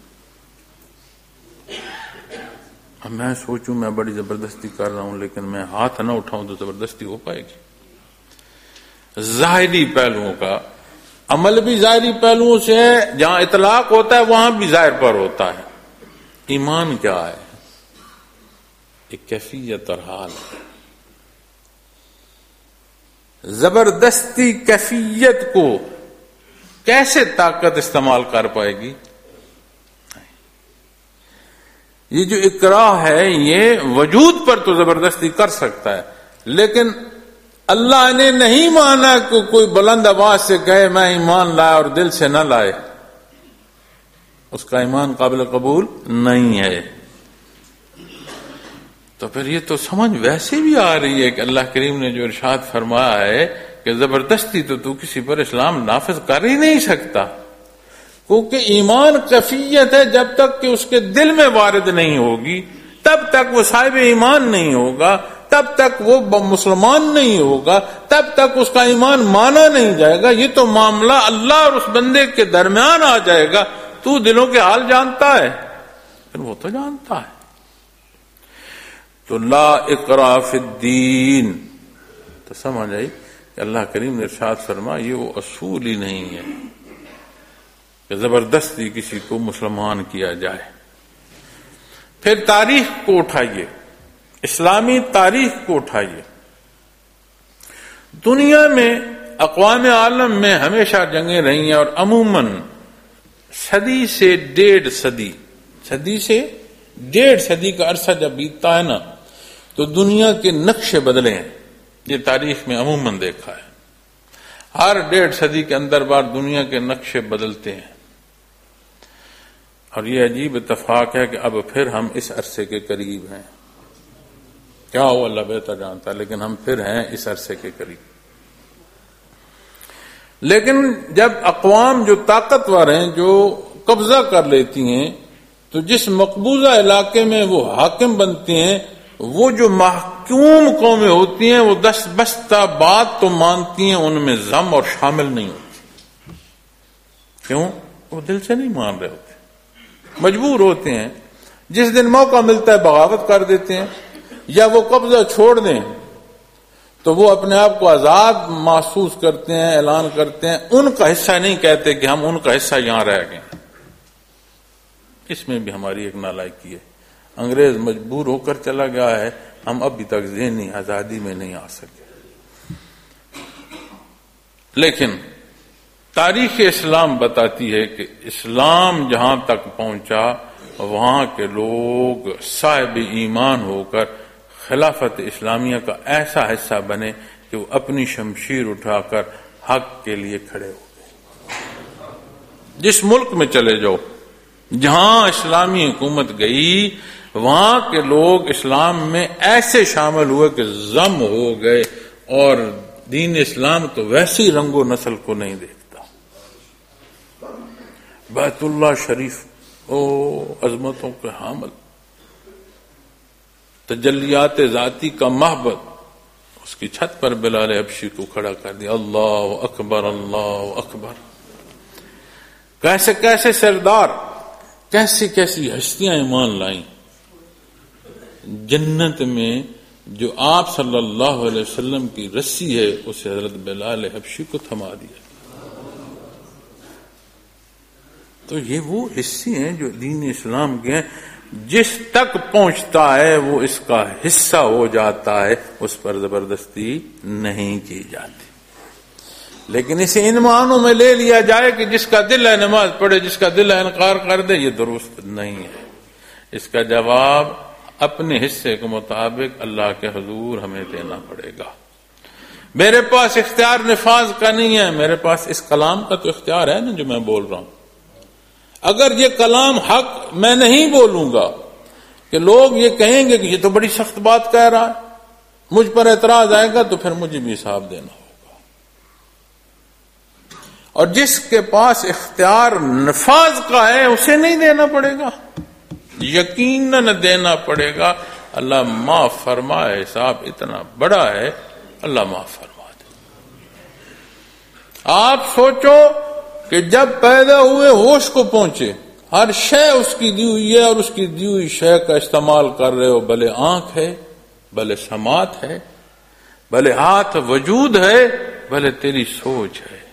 S1: اب میں سوچوں میں بڑی زبردستی کر رہا ہوں لیکن میں ہاتھ نہ اٹھاؤں تو زبردستی ہو پائے گی؟ ظاہری پہلوؤں کا عمل بھی ظاہری پہلوؤں سے ہے، جہاں اطلاق ہوتا ہے وہاں بھی ظاہر پر ہوتا ہے۔ ایمان کیا ہے؟ ایک کیفیت اور حال ہے۔ زبردستی کیفیت کو کیسے طاقت استعمال کر پائے گی؟ یہ جو اکراہ ہے یہ وجود پر تو زبردستی کر سکتا ہے، لیکن اللہ نے نہیں مانا کہ کوئی بلند آواز سے کہے میں ایمان لائے اور دل سے نہ لائے، اس کا ایمان قابل قبول نہیں ہے۔ تو پھر یہ تو سمجھ ویسے بھی آ رہی ہے کہ اللہ کریم نے جو ارشاد فرمایا ہے کہ زبردستی تو کسی پر اسلام نافذ کر ہی نہیں سکتا، کیونکہ ایمان کیفیت ہے، جب تک کہ اس کے دل میں وارد نہیں ہوگی تب تک وہ صاحب ایمان نہیں ہوگا، تب تک وہ مسلمان نہیں ہوگا، تب تک اس کا ایمان مانا نہیں جائے گا۔ یہ تو معاملہ اللہ اور اس بندے کے درمیان آ جائے گا۔ تو دلوں کے حال جانتا ہے، پھر وہ تو جانتا ہے۔ تو لا اکراہ فی الدین، تو سمجھ آئی کہ اللہ کریم نے ارشاد فرما یہ وہ اصول ہی نہیں ہے کہ زبردستی کسی کو مسلمان کیا جائے۔ پھر تاریخ کو اٹھائیے، اسلامی تاریخ کو اٹھائیے۔ دنیا میں اقوام عالم میں ہمیشہ جنگیں رہی ہیں، اور عموماً صدی سے ڈیڑھ صدی کا عرصہ جب بیتتا ہے نا تو دنیا کے نقشے بدلے ہیں۔ یہ تاریخ میں عموماً دیکھا ہے، ہر ڈیڑھ صدی کے اندر بار دنیا کے نقشے بدلتے ہیں، اور یہ عجیب اتفاق ہے کہ اب پھر ہم اس عرصے کے قریب ہیں۔ کیا ہو اللہ بہتر جانتا ہے، لیکن ہم پھر ہیں اس عرصے کے قریب۔ لیکن جب اقوام جو طاقتور ہیں، جو قبضہ کر لیتی ہیں، تو جس مقبوضہ علاقے میں وہ حاکم بنتے ہیں، وہ جو محکوم قومیں ہوتی ہیں وہ دست بستہ بات تو مانتی ہیں، ان میں ضم اور شامل نہیں ہوتی۔ کیوں؟ وہ دل سے نہیں مان رہے ہوتے، مجبور ہوتے ہیں۔ جس دن موقع ملتا ہے بغاوت کر دیتے ہیں، یا وہ قبضہ چھوڑ دیں تو وہ اپنے آپ کو آزاد محسوس کرتے ہیں، اعلان کرتے ہیں۔ ان کا حصہ نہیں کہتے کہ ہم ان کا حصہ یہاں رہ گئے۔ اس میں بھی ہماری ایک نالائکی ہے، انگریز مجبور ہو کر چلا گیا ہے، ہم ابھی تک ذہنی آزادی میں نہیں آ سکے۔ لیکن تاریخ اسلام بتاتی ہے کہ اسلام جہاں تک پہنچا وہاں کے لوگ صاحب ایمان ہو کر خلافت اسلامیہ کا ایسا حصہ بنے کہ وہ اپنی شمشیر اٹھا کر حق کے لیے کھڑے ہو گئے۔ جس ملک میں چلے جاؤ جہاں اسلامی حکومت گئی، وہاں کے لوگ اسلام میں ایسے شامل ہوئے کہ ضم ہو گئے، اور دین اسلام تو ویسی رنگ و نسل کو نہیں دیکھتا۔ بیت اللہ شریف عظمتوں کے حامل، تجلیات ذاتی کا محبت، اس کی چھت پر بلال حبشی کو کھڑا کر دیا۔ اللہ اکبر، اللہ اکبر۔ کیسے کیسے سردار، کیسی کیسی ہستیاں ایمان لائیں۔ جنت میں جو آپ صلی اللہ علیہ وسلم کی رسی ہے اسے حضرت بلال حبشی کو تھما دیا۔ تو یہ وہ حصے ہیں جو دین اسلام کے ہیں، جس تک پہنچتا ہے وہ اس کا حصہ ہو جاتا ہے، اس پر زبردستی نہیں کی جاتی۔ لیکن اسے ان معنوں میں لے لیا جائے کہ جس کا دل ہے نماز پڑھے، جس کا دل ہے انکار کر دے، یہ درست نہیں ہے۔ اس کا جواب اپنے حصے کے مطابق اللہ کے حضور ہمیں دینا پڑے گا۔ میرے پاس اختیار نفاذ کا نہیں ہے، میرے پاس اس کلام کا تو اختیار ہے نا جو میں بول رہا ہوں۔ اگر یہ کلام حق میں نہیں بولوں گا کہ لوگ یہ کہیں گے کہ یہ تو بڑی سخت بات کہہ رہا ہے، مجھ پر اعتراض آئے گا، تو پھر مجھے بھی حساب دینا ہوگا۔ اور جس کے پاس اختیار نفاذ کا ہے اسے نہیں دینا پڑے گا، یقیناً دینا پڑے گا۔ اللہ معاف فرمائے، حساب اتنا بڑا ہے، اللہ معاف فرما دے۔ آپ سوچو کہ جب پیدا ہوئے ہوش کو پہنچے، ہر شے اس کی دی ہوئی ہے، اور اس کی دی ہوئی شے کا استعمال کر رہے ہو، بھلے آنکھ ہے، بھلے سماعت ہے، بھلے ہاتھ وجود ہے، بھلے تیری سوچ ہے۔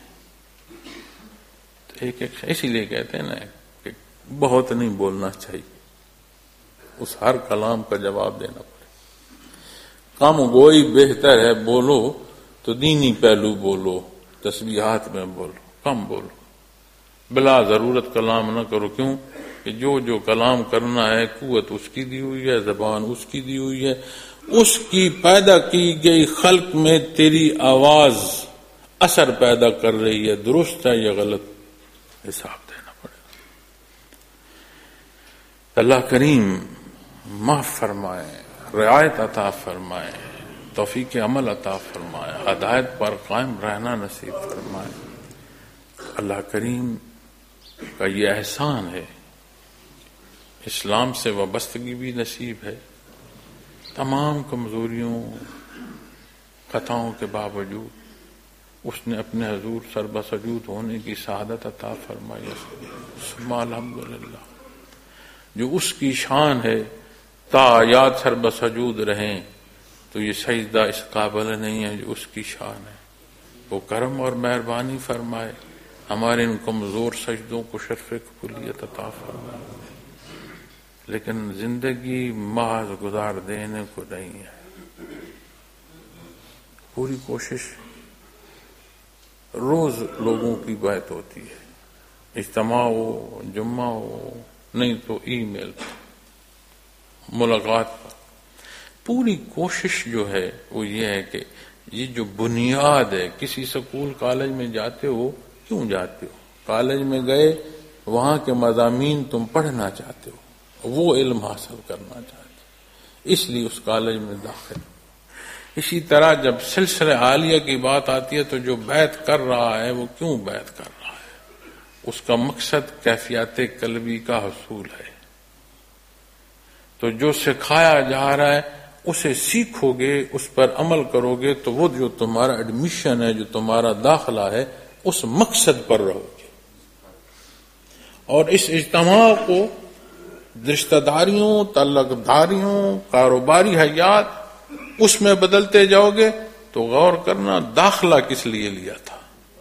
S1: تو ایک اسی لیے کہتے ہیں نا کہ بہت نہیں بولنا چاہیے، اس ہر کلام کا جواب دینا پڑے۔ کم گوئی بہتر ہے، بولو تو دینی پہلو بولو، تسبیحات میں بولو، کم بولو، بلا ضرورت کلام نہ کرو۔ کیوں؟ کہ جو جو کلام کرنا ہے قوت اس کی دی ہوئی ہے، زبان اس کی دی ہوئی ہے، اس کی پیدا کی گئی خلق میں تیری آواز اثر پیدا کر رہی ہے، درست ہے یا غلط، حساب دینا پڑے گا۔ اللہ کریم معاف فرمائے، رعایت عطا فرمائے، توفیق عمل عطا فرمائے، ہدایت پر قائم رہنا نصیب فرمائے۔ اللہ کریم کا یہ احسان ہے، اسلام سے وابستگی بھی نصیب ہے، تمام کمزوریوں خطاؤں کے باوجود اس نے اپنے حضور سربسجود ہونے کی سعادت عطا فرمائی۔ ثم الحمدللہ، جو اس کی شان ہے، تا آیات سربسجود رہیں تو یہ سجدہ اس قابل نہیں ہے جو اس کی شان ہے۔ وہ کرم اور مہربانی فرمائے، ہمارے ان کمزور سجدوں کو شرف قبولیت عطا فرمائے، لیکن زندگی محض گزار دینے کو نہیں ہے۔ پوری کوشش، روز لوگوں کی بات ہوتی ہے، اجتماع ہو، جمعہ ہو، نہیں تو ای میل، ملاقات پر۔ پوری کوشش جو ہے وہ یہ ہے کہ یہ جو بنیاد ہے، کسی سکول کالج میں جاتے ہو، کیوں جاتے ہو؟ کالج میں گئے، وہاں کے مضامین تم پڑھنا چاہتے ہو، وہ علم حاصل کرنا چاہتے ہو، اس لیے اس کالج میں داخل ہو۔ اسی طرح جب سلسلہ عالیہ کی بات آتی ہے تو جو بیعت کر رہا ہے وہ کیوں بیعت کر رہا ہے؟ اس کا مقصد کیفیات قلبی کا حصول ہے۔ تو جو سکھایا جا رہا ہے اسے سیکھو گے، اس پر عمل کرو گے تو وہ جو تمہارا ایڈمیشن ہے، جو تمہارا داخلہ ہے، اس مقصد پر رہو گے۔ اور اس اجتماع کو رشتہ داریوں، تعلق داریوں، کاروباری حیات اس میں بدلتے جاؤ گے تو غور کرنا داخلہ کس لیے لیا تھا،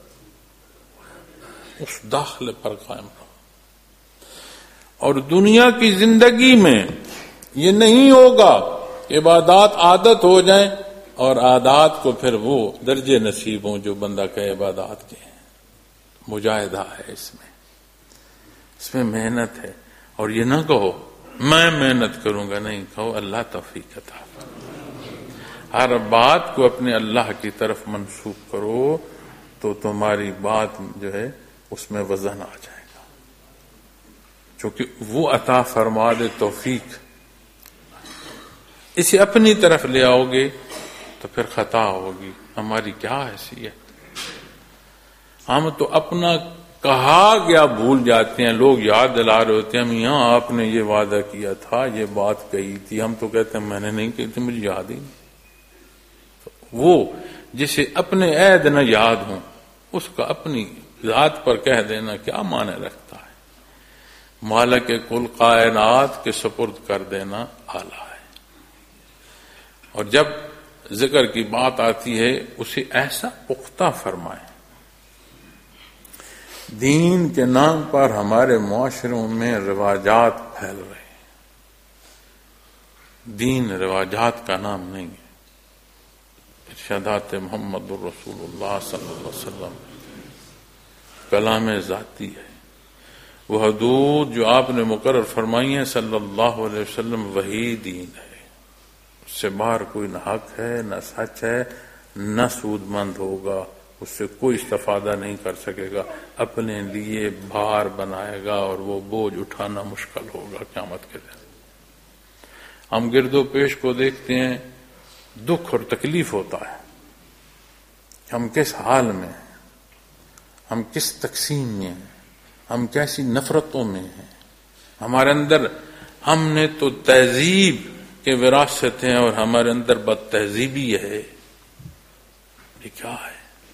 S1: اس داخلے پر قائم رہو۔ اور دنیا کی زندگی میں یہ نہیں ہوگا کہ عبادات عادت ہو جائیں اور عادات کو پھر وہ درجے نصیب ہوں جو بندہ کہے عبادات کے ہیں۔ مجاہدہ ہے اس میں محنت ہے۔ اور یہ نہ کہو میں محنت کروں گا، نہیں، کہو اللہ توفیق عطا فرمائے۔ ہر بات کو اپنے اللہ کی طرف منسوب کرو تو تمہاری بات جو ہے اس میں وزن آ جائے گا، چونکہ وہ عطا فرما دے توفیق۔ اسے اپنی طرف لے آؤ گے تو پھر خطا ہوگی۔ ہماری کیا حیثیت، ہم تو اپنا کہا گیا بھول جاتے ہیں، لوگ یاد دلا رہے ہوتے ہیں ہم یہاں آپ نے یہ وعدہ کیا تھا، یہ بات کہی تھی، ہم تو کہتے ہیں میں نے نہیں کہی تھی، مجھے یاد ہی نہیں۔ وہ جسے اپنے عہد نہ یاد ہوں اس کا اپنی ذات پر کہہ دینا کیا معنی رکھتا ہے؟ مالک کل کائنات کے سپرد کر دینا اعلیٰ ہے۔ اور جب ذکر کی بات آتی ہے اسے ایسا پختہ فرمائے۔ دین کے نام پر ہمارے معاشروں میں رواجات پھیل رہے ہیں۔ دین رواجات کا نام نہیں ہے، ارشادات محمد الرسول اللہ صلی اللہ علیہ وسلم کلام ذاتی ہے۔ وہ حدود جو آپ نے مقرر فرمائی ہیں صلی اللہ علیہ وسلم وہی دین ہے۔ اس سے باہر کوئی نہ حق ہے، نہ سچ ہے، نہ سود مند ہوگا، اس سے کوئی استفادہ نہیں کر سکے گا، اپنے لیے بھار بنائے گا اور وہ بوجھ اٹھانا مشکل ہوگا قیامت کے دن۔ ہم گرد و پیش کو دیکھتے ہیں، دکھ اور تکلیف ہوتا ہے، ہم کس حال میں ہیں، ہم کس تقسیم میں ہیں، ہم کیسی نفرتوں میں ہیں، ہمارے اندر ہم نے تو تہذیب کے وراثت ہیں اور ہمارے اندر بد تہذیبی ہے، یہ کیا ہے؟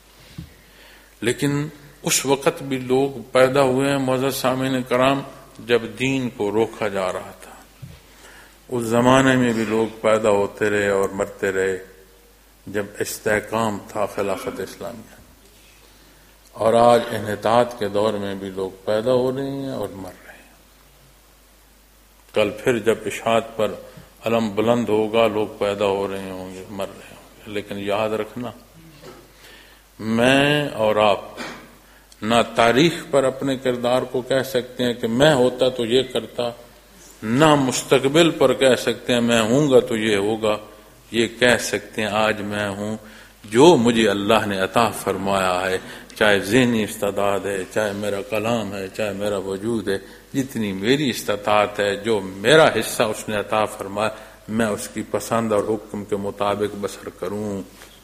S1: لیکن اس وقت بھی لوگ پیدا ہوئے ہیں معزز سامعین کرام جب دین کو روکا جا رہا تھا، اس زمانے میں بھی لوگ پیدا ہوتے رہے اور مرتے رہے جب استحکام تھا خلافت اسلامیہ، اور آج انحطاط کے دور میں بھی لوگ پیدا ہو رہے ہیں اور مر رہے ہیں۔ کل پھر جب اشاعت پر علم بلند ہوگا لوگ پیدا ہو رہے ہوں گے، مر رہے ہوں گے، لیکن یاد رکھنا میں اور آپ نہ تاریخ پر اپنے کردار کو کہہ سکتے ہیں کہ میں ہوتا تو یہ کرتا، نہ مستقبل پر کہہ سکتے ہیں میں ہوں گا تو یہ ہوگا. یہ کہہ سکتے ہیں آج میں ہوں جو مجھے اللہ نے عطا فرمایا ہے، چاہے ذہنی استعداد ہے، چاہے میرا کلام ہے، چاہے میرا وجود ہے، جتنی میری استطاعت ہے، جو میرا حصہ اس نے عطا فرمایا، میں اس کی پسند اور حکم کے مطابق بسر کروں.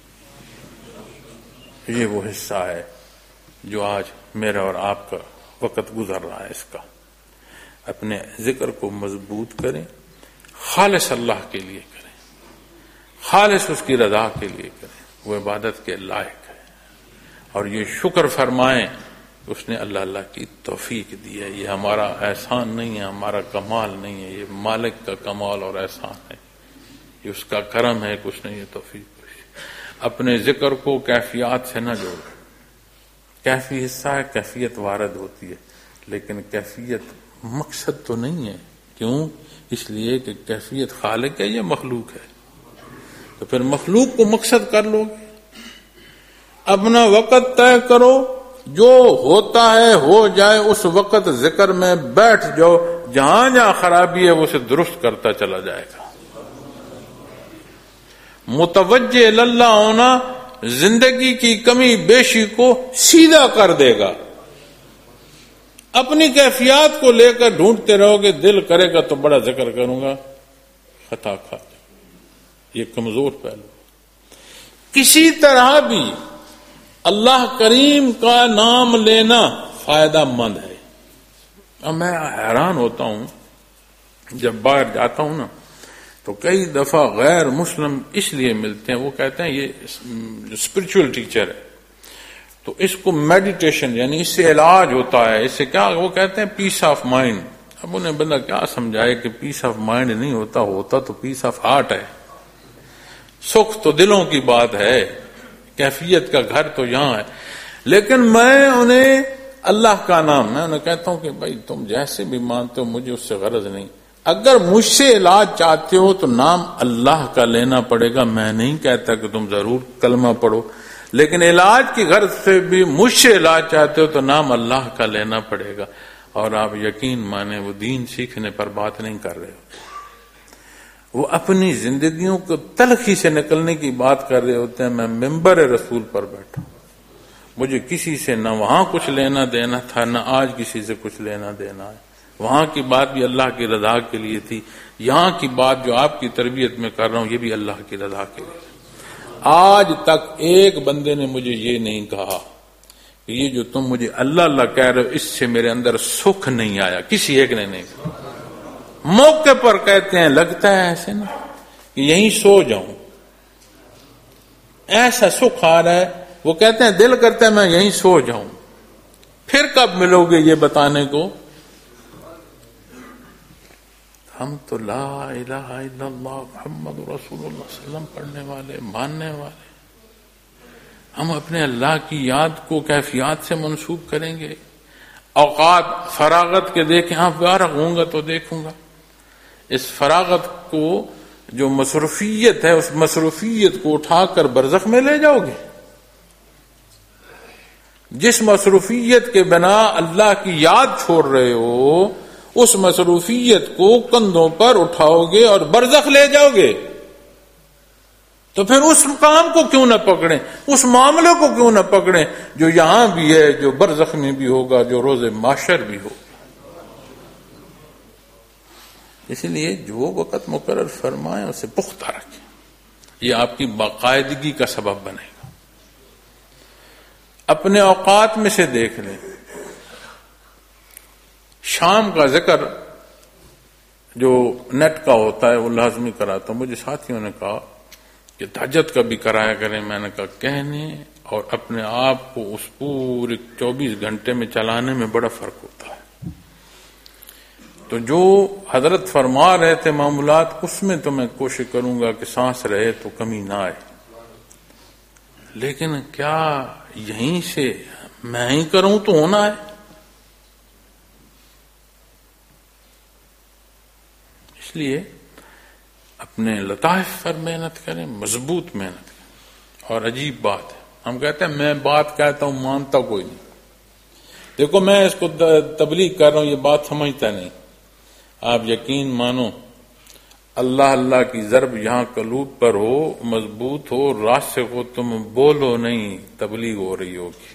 S1: یہ وہ حصہ ہے جو آج میرا اور آپ کا وقت گزر رہا ہے. اس کا اپنے ذکر کو مضبوط کریں، خالص اللہ کے لیے کریں، خالص اس کی رضا کے لیے کریں. وہ عبادت کے لائق ہے. اور یہ شکر فرمائیں کہ اس نے اللہ کی توفیق دی ہے. یہ ہمارا احسان نہیں ہے، ہمارا کمال نہیں ہے، یہ مالک کا کمال اور احسان ہے. یہ اس کا کرم ہے کہ اس نے یہ توفیق دی. اپنے ذکر کو کیفیات سے نہ جوڑیں. کیفی حصہ ہے، کیفیت وارد ہوتی ہے، لیکن کیفیت مقصد تو نہیں ہے. کیوں؟ اس لیے کہ کیفیت خالق ہے، یہ مخلوق ہے. تو پھر مخلوق کو مقصد کر لو گے. اپنا وقت طے کرو، جو ہوتا ہے ہو جائے، اس وقت ذکر میں بیٹھ جاؤ. جہاں جہاں خرابی ہے وہ اسے درست کرتا چلا جائے گا. متوجہ اللہ ہونا زندگی کی کمی بیشی کو سیدھا کر دے گا. اپنی کیفیات کو لے کر ڈھونڈتے رہو گے، دل کرے گا تو بڑا ذکر کروں گا، خطا کھا جائے. یہ کمزور پہلو. کسی طرح بھی اللہ کریم کا نام لینا فائدہ مند ہے. اب میں حیران ہوتا ہوں جب باہر جاتا ہوں نا، تو کئی دفعہ غیر مسلم اس لیے ملتے ہیں، وہ کہتے ہیں یہ اسپرچول ٹیچر ہے تو اس کو میڈیٹیشن یعنی اس سے علاج ہوتا ہے. اس سے کیا وہ کہتے ہیں پیس آف مائنڈ. اب انہیں بندہ کیا سمجھائے کہ پیس آف مائنڈ نہیں ہوتا، ہوتا تو پیس آف ہارٹ ہے. سکھ تو دلوں کی بات ہے، کیفیت کا گھر تو یہاں ہے. لیکن میں انہیں اللہ کا نام، میں انہیں کہتا ہوں کہ بھائی تم جیسے بھی مانتے ہو مجھے اس سے غرض نہیں. اگر مجھ سے علاج چاہتے ہو تو نام اللہ کا لینا پڑے گا. میں نہیں کہتا کہ تم ضرور کلمہ پڑھو، لیکن علاج کی غرض سے بھی مجھ سے علاج چاہتے ہو تو نام اللہ کا لینا پڑے گا. اور آپ یقین مانیں وہ دین سیکھنے پر بات نہیں کر رہے ہو، وہ اپنی زندگیوں کو تلخی سے نکلنے کی بات کر رہے ہوتے ہیں. میں ممبر رسول پر بیٹھا، مجھے کسی سے نہ وہاں کچھ لینا دینا تھا، نہ آج کسی سے کچھ لینا دینا ہے. وہاں کی بات بھی اللہ کی رضا کے لیے تھی، یہاں کی بات جو آپ کی تربیت میں کر رہا ہوں یہ بھی اللہ کی رضا کے لیے. آج تک ایک بندے نے مجھے یہ نہیں کہا کہ یہ جو تم مجھے اللہ اللہ کہہ رہے ہو اس سے میرے اندر سکھ نہیں آیا. کسی ایک نے نہیں کہا. موقع پر کہتے ہیں لگتا ہے ایسے نا کہ یہیں سو جاؤں، ایسا سکھ آ رہا ہے. وہ کہتے ہیں دل کرتا ہے میں یہیں سو جاؤں. پھر کب ملو گے یہ بتانے کو؟ ہم تو لا الہ الا اللہ محمد رسول اللہ صلی اللہ علیہ وسلم پڑھنے والے، ماننے والے. ہم اپنے اللہ کی یاد کو کیفیات سے منسوب کریں گے. اوقات فراغت کے دیکھیں، ہاں فارغ ہوں گا تو دیکھوں گا. اس فراغت کو جو مصروفیت ہے اس مصروفیت کو اٹھا کر برزخ میں لے جاؤ گے. جس مصروفیت کے بنا اللہ کی یاد چھوڑ رہے ہو اس مصروفیت کو کندھوں پر اٹھاؤ گے اور برزخ لے جاؤ گے. تو پھر اس کام کو کیوں نہ پکڑیں، اس معاملے کو کیوں نہ پکڑیں جو یہاں بھی ہے، جو برزخ میں بھی ہوگا، جو روز محشر بھی ہوگا. اس لیے جو وقت مقرر فرمائیں اسے پختہ رکھیں. یہ آپ کی باقاعدگی کا سبب بنے گا. اپنے اوقات میں سے دیکھ لیں. شام کا ذکر جو نیٹ کا ہوتا ہے وہ لازمی کراتا ہوں. مجھے ساتھیوں نے کہا کہ تہجد کا بھی کرایا کریں. میں نے کہا کہنے اور اپنے آپ کو اس پورے 24 گھنٹے میں چلانے میں بڑا فرق ہوتا ہے. تو جو حضرت فرما رہے تھے معمولات اس میں تو میں کوشش کروں گا کہ سانس رہے تو کمی نہ آئے. لیکن کیا یہیں سے میں ہی کروں تو ہونا ہے؟ اس لیے اپنے لطائف پر محنت کریں، مضبوط محنت کریں. اور عجیب بات ہے، ہم کہتے ہیں میں بات کہتا ہوں مانتا کوئی نہیں. دیکھو میں اس کو تبلیغ کر رہا ہوں، یہ بات سمجھتا نہیں. آپ یقین مانو اللہ اللہ کی ضرب یہاں قلوب پر ہو، مضبوط ہو، راسخ ہو، تم بولو نہیں، تبلیغ ہو رہی ہوگی.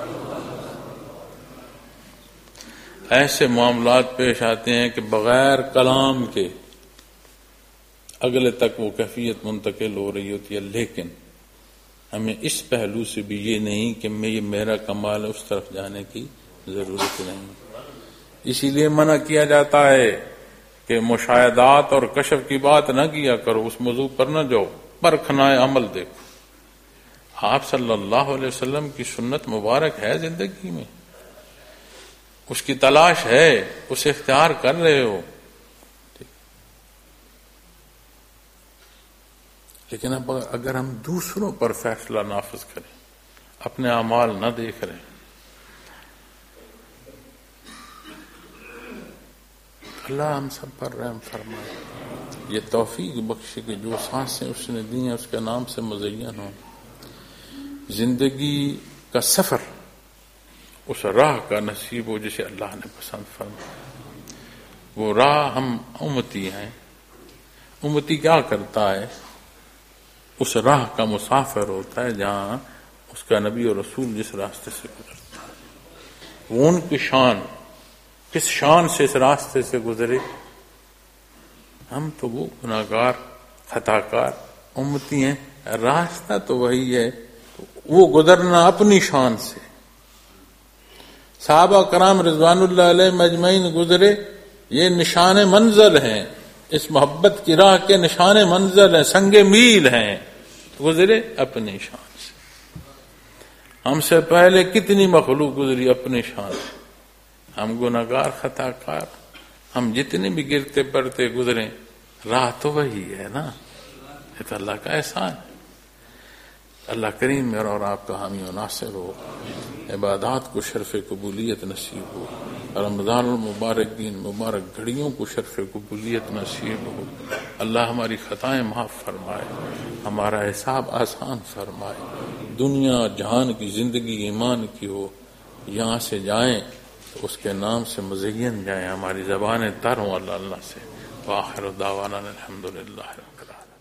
S1: ایسے معاملات پیش آتے ہیں کہ بغیر کلام کے اگلے تک وہ کیفیت منتقل ہو رہی ہوتی ہے. لیکن ہمیں اس پہلو سے بھی یہ نہیں کہ یہ میرا کمال ہے، اس طرف جانے کی ضرورت نہیں. اسی لیے منع کیا جاتا ہے کہ مشاہدات اور کشف کی بات نہ کیا کرو، اس موضوع پر نہ جاؤ، پرکھنا عمل دیکھو. آپ صلی اللہ علیہ وسلم کی سنت مبارک ہے زندگی میں، اس کی تلاش ہے، اسے اختیار کر رہے ہو. لیکن اب اگر ہم دوسروں پر فیصلہ نافذ کریں، اپنے اعمال نہ دیکھ رہے ہیں، اللہ ہم سب پر رحم فرمائے، یہ توفیق بخشے کہ جو سانسیں اس نے دی ہیں اس کے نام سے مزین ہوں. زندگی کا سفر اس راہ کا نصیب ہو جسے اللہ نے پسند فرمایا. وہ راہ ہم امتی ہیں. امتی کیا کرتا ہے؟ اس راہ کا مسافر ہوتا ہے جہاں اس کا نبی اور رسول جس راستے سے گزرتا ہے. وہ ان کی شان، کس شان سے اس راستے سے گزرے. ہم تو وہ گناہگار خطاکار امتی ہیں، راستہ تو وہی ہے، وہ گزرنا اپنی شان سے. صحابہ کرام رضوان اللہ علیہ مجمعین گزرے، یہ نشان منزل ہیں، اس محبت کی راہ کے نشان منزل ہیں، سنگ میل ہیں، گزرے اپنی شان سے. ہم سے پہلے کتنی مخلوق گزری اپنی شان سے. ہم گناہگار خطاکار، ہم جتنے بھی گرتے پڑتے گزرے، راہ تو وہی ہے نا. یہ تو اللہ کا احسان ہے. اللہ کریم میرا اور آپ کا حامی و ناصر ہو، عبادات کو شرف قبولیت نصیب ہو، رمضان المبارک دین مبارک گھڑیوں کو شرف قبولیت نصیب ہو. اللہ ہماری خطائیں معاف فرمائے، ہمارا حساب آسان فرمائے. دنیا جہان کی زندگی ایمان کی ہو، یہاں سے جائیں تو اس کے نام سے مزین جائیں، ہماری زبانیں تر ہوں اللہ اللہ سے. وآخر دعوانا الحمدللہ رب العالمین.